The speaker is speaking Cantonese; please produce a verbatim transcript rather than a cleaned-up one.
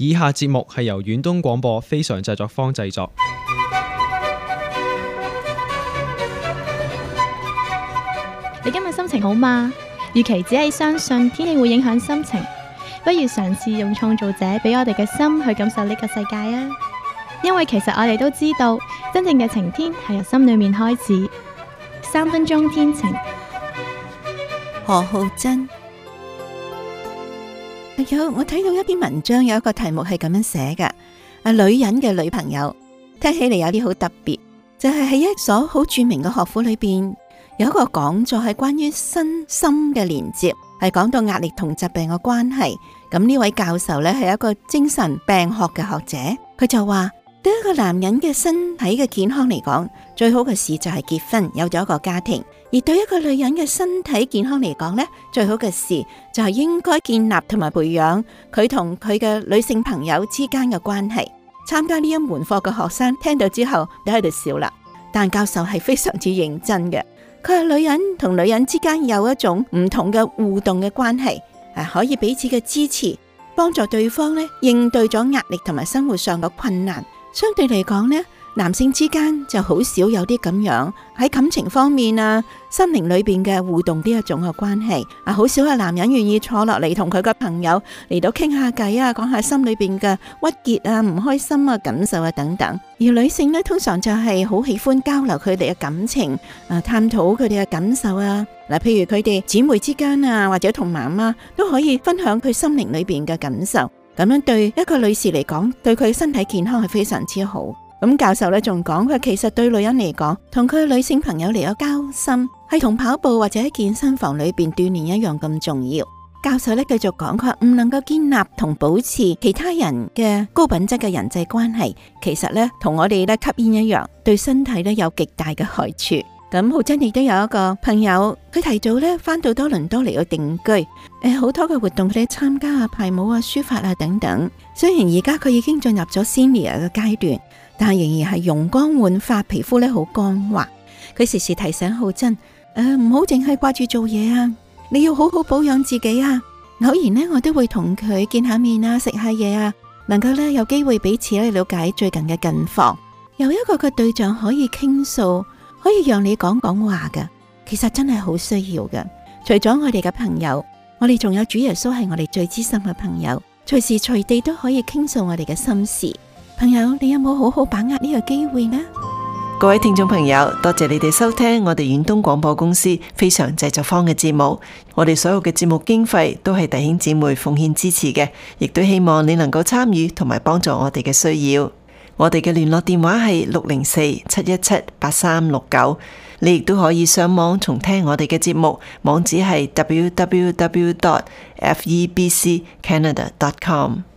以下節目係由遠東廣播非常製作坊製作。 你今日心情好嗎？與其只係相信天氣會影響心情，不如嘗試用創造者俾我哋嘅心去感受呢個世界啊！因為其實我哋都知道，真正嘅晴天係由心裏面開始。三分鐘天晴， 何浩珍。有我睇到一篇文章，有一個題目係咁樣寫嘅，啊，女人嘅女朋友，聽起嚟有啲好特別，就係喺一所好著名嘅學府裏邊。有一個講座係關於身心嘅連接，係講到壓力同疾病嘅關係。咁呢位教授呢係一個精神病學嘅學者，佢就話對一個男人嘅身體嘅健康嚟講，最好嘅事就係結婚，有咗一個家庭；而對一個女人嘅身體健康嚟講呢，最好嘅事就係應該建立同埋培養佢同佢嘅女性朋友之間嘅關係。參加呢一門課嘅學生聽到之後都喺度笑啦，但教授係非常之認真嘅。佢係女人同女人之間有一種唔同嘅互動嘅關係，啊，可以彼此嘅支持，幫助對方咧應對咗壓力同埋生活上嘅困難。相對嚟講呢，男性之間就好少有啲咁樣喺感情方面啊、心靈裏邊嘅互動呢一種嘅關係啊，好少係男人願意坐落嚟同佢嘅朋友嚟到傾下偈啊，講下心裏邊嘅鬱結啊、唔開心啊、感受啊等等。而女性呢，通常就係好喜歡交流佢哋嘅感情啊，探討佢哋嘅感受啊。嗱，譬如佢哋姊妹之間啊，或者同媽媽都可以分享佢心靈裏邊嘅感受。咁樣對一個女士嚟講，對佢身體健康係非常之好。咁教授咧仲講，佢其實對女人嚟講，同佢女性朋友嚟有交心，係同跑步或者喺健身房裏邊鍛煉一樣咁重要。教授咧繼續講，佢話唔能夠建立同保持其他人嘅高品質嘅人際關係，其實咧同我哋咧吸煙一樣，對身體咧有極大嘅害處。咁浩珍亦都有一個朋友，佢提早咧翻到多倫多嚟到定居，誒，好多嘅活動佢哋參加啊，排舞啊、書法啊等等。雖然而家佢已經進入咗 senior 嘅階段，但係仍然係容光煥發，皮膚咧好光滑。佢時時提醒浩珍，誒，唔好淨係掛住做嘢啊，你要好好保養自己啊。偶然呢，我都會同佢見下面啊，食下嘢啊，能夠咧有機會彼此咧了解最近嘅近況，有一個嘅對象可以傾訴，可以讓你講講話嘅，其實真係好需要嘅。除咗我哋嘅朋友，我哋仲有主耶穌係我哋最知心嘅朋友，隨時隨地都可以傾訴我哋嘅心事。朋友，你有冇好好把握呢個機會呢？ 各位聽眾朋友，多謝你哋收聽我哋遠東廣播公司非常製作坊嘅節目。我哋所有嘅節目經費都係弟兄姊妹奉獻支持嘅，亦都希望你能夠參與同埋幫助我哋嘅需要。我哋嘅聯絡電話係六零四七一七八三六九，你亦都可以上網重聽我哋嘅節目，網址係 w w w dot f e b c canada dot com。